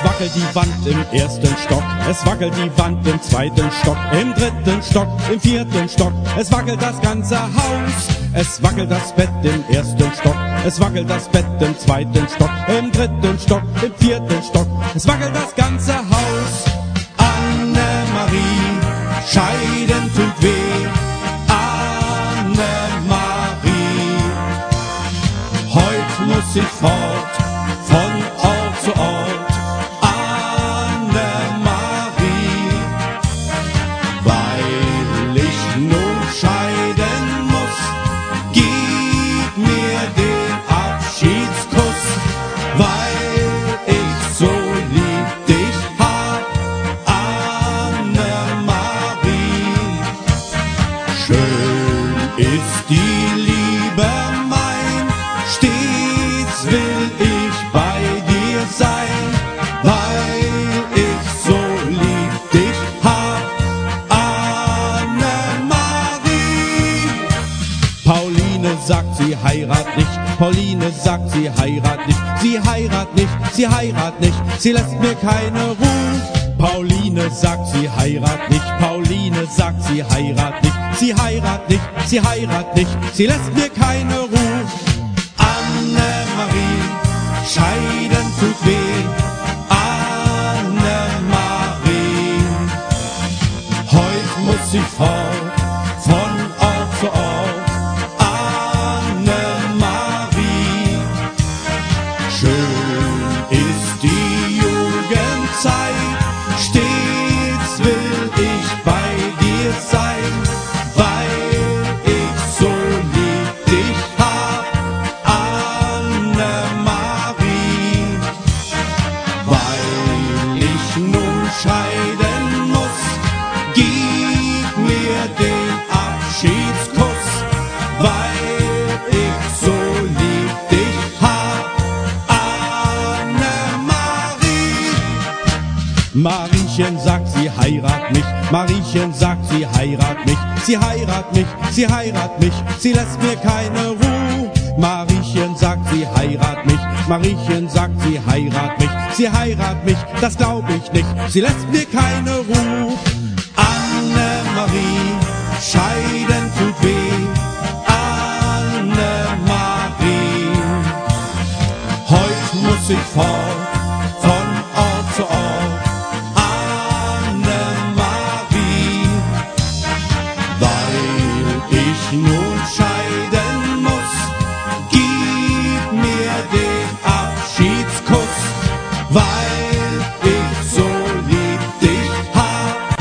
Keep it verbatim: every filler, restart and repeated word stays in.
wackelt die Wand im ersten Stock, es wackelt die Wand im zweiten Stock, im dritten Stock, im vierten Stock, es wackelt das ganze Haus. Es wackelt das Bett im ersten Stock, es wackelt das Bett im zweiten Stock, im dritten Stock, im vierten Stock, es wackelt das ganze Haus. Annemarie, Scheiden tut weh. Annemarie, heut muss ich fort, von Ort zu Ort. Annemarie, weil ich nun scheiden muss, gib mir den Abschiedskuss, weil ich so lieb dich hab, Annemarie. Schön ist die Liebe mein, stets will ich bei dir sein, weil ich so lieb dich hab, Annemarie. Pauline sagt, sie heirat nicht, Pauline sagt, sie heirat nicht, sie heirat nicht, sie heirat nicht, sie lässt mir keine Ruhe. Pauline sagt, sie heirat nicht, Pauline sagt, sie heirat nicht, sie heirat nicht, sie heirat nicht, sie lässt mir keine Ruhe. Annemarie, scheiden tut weh. Annemarie, heut muss ich fort, von Ort zu Ort. Annemarie, schön ist die Jugendzeit, stets will ich bei dir sein, weil ich so lieb dich hab, Annemarie. Weil ich nun scheiden muss, gib mir den Abschiedskuss, weil ich so lieb dich hab, Annemarie. Mariechen sagt, sie heirat mich, Mariechen sagt, sie heirat mich, sie heirat mich, sie heirat mich, sie lässt mir keine Ruhe. Mariechen sagt, sie heirat mich, Mariechen sagt, sie heirat mich, sie heirat mich, das glaub ich nicht, sie lässt mir keine Ruhe. Annemarie, scheiden tut weh. Annemarie, heut muss ich fort, von Ort zu Ort. Annemarie, weil ich nur